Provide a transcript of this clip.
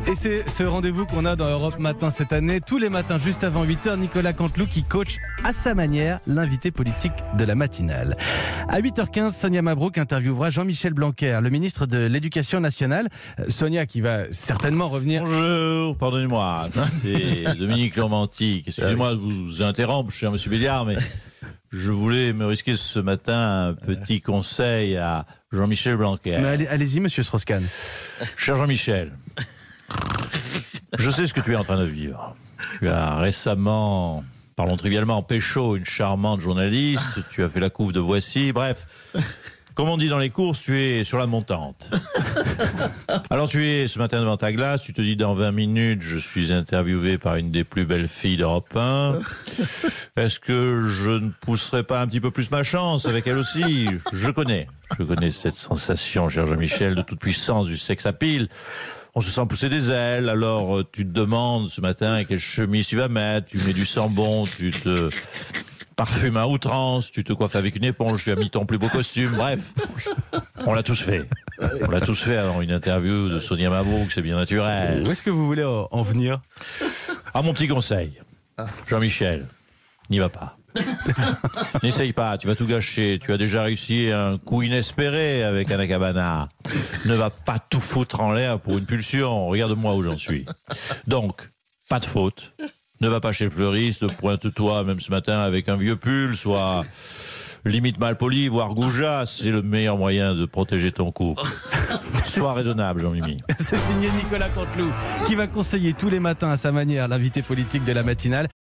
Et c'est ce rendez-vous qu'on a dans Europe Matin cette année. Tous les matins, juste avant 8h, Nicolas Canteloup qui coach à sa manière l'invité politique de la matinale. À 8h15, Sonia Mabrouk interviewera Jean-Michel Blanquer, le ministre de l'Éducation nationale. Sonia qui va certainement revenir... Bonjour, pardonnez-moi, c'est Dominique Lormantique. Excusez-moi de vous interrompre, cher monsieur Béliard, mais je voulais me risquer ce matin un petit conseil à Jean-Michel Blanquer. Mais allez-y, monsieur Strauss-Kahn. Cher Jean-Michel, je sais ce que tu es en train de vivre. Tu as récemment, parlons trivialement, pécho une charmante journaliste, tu as fait la couve de Voici, bref. Comme on dit dans les courses, tu es sur la montante. Alors tu es ce matin devant ta glace, tu te dis dans 20 minutes, je suis interviewé par une des plus belles filles d'Europe 1. Est-ce que je ne pousserai pas un petit peu plus ma chance avec elle aussi ? Je connais cette sensation, cher Jean-Michel, de toute puissance du sex appeal. On se sent pousser des ailes, alors tu te demandes ce matin quelle chemise tu vas mettre, tu mets du sambon, tu te parfumes à outrance, tu te coiffes avec une éponge, tu as mis ton plus beau costume, bref. On l'a tous fait. On l'a tous fait avant une interview de Sonia Mabrouk, c'est bien naturel. Où est-ce que vous voulez en venir ? Ah, mon petit conseil, Jean-Michel, n'y va pas. N'essaye pas, tu vas tout gâcher. Tu as déjà réussi un coup inespéré avec Anna Cabana. Ne va pas tout foutre en l'air pour une pulsion. Regarde-moi où j'en suis. Donc, pas de faute. Ne va pas chez le fleuriste, pointe-toi même ce matin avec un vieux pull, soit limite mal poli, voire goujat. C'est le meilleur moyen de protéger ton couple. Sois raisonnable, Jean-Mimi. C'est signé Nicolas Canteloup qui va conseiller tous les matins à sa manière l'invité politique de la matinale.